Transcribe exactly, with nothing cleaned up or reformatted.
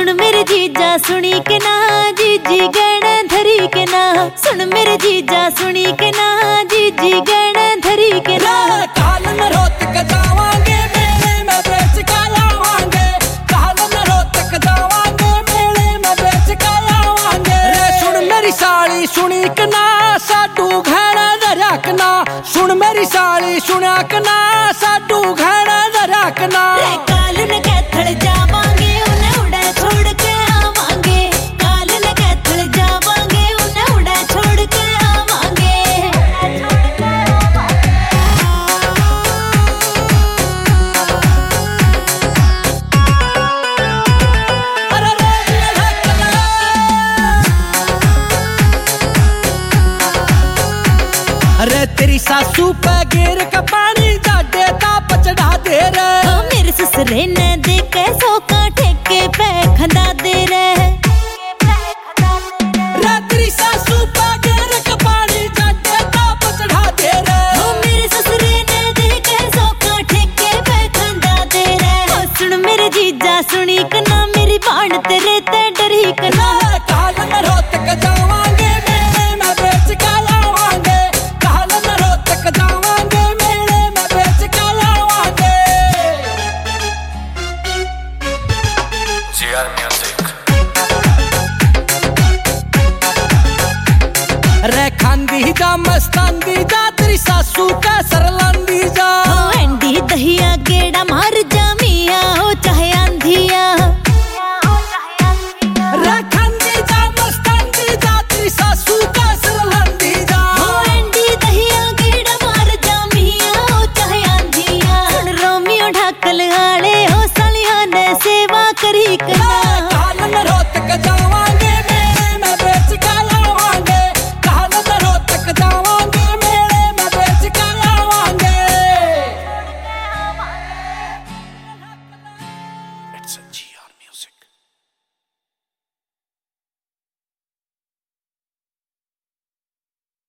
सुन मेरे जीजा सुनी के ना जीजी गहने धरी के ना। सुन मेरे जीजा सुनी के ना जीजी गहने धरी के ना। काल में रोत के जावांगे मेले में बेच के आवांगे। काल में रोत के जावांगे मेले में बेच के आवांगे। सुन मेरी साली सुनी के ना साडू गहने धरा के ना। सुन मेरी साली सुना के ना